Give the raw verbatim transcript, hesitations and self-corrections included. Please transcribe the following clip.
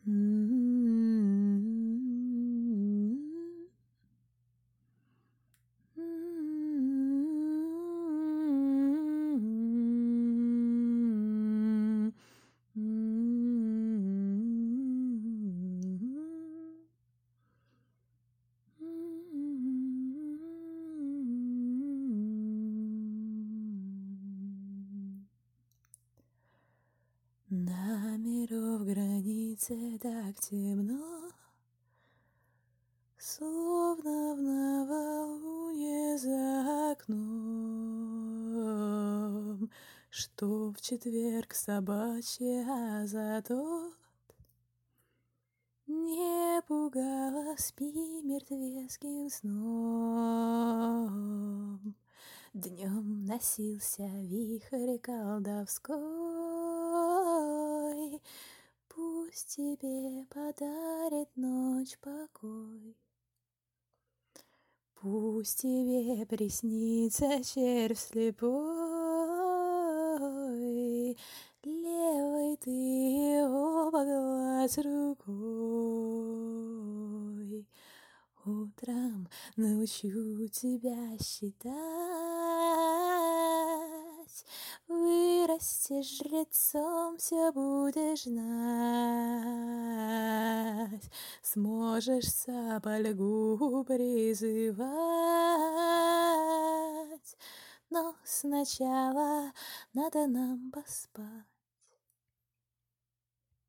На миров границе так темно, словно в новолуние за окном, что в четверг собачья зато не пугала, спи мертвецким сном. Днем носился вихрь колдовской, пусть тебе подарит ночь покой. Пусть тебе приснится червь слепой, левой ты его погладь рукой. Утром научу тебя считать, вырастешь жрецом, все будешь знать, сможешь сапольгу призывать, но сначала надо нам поспать.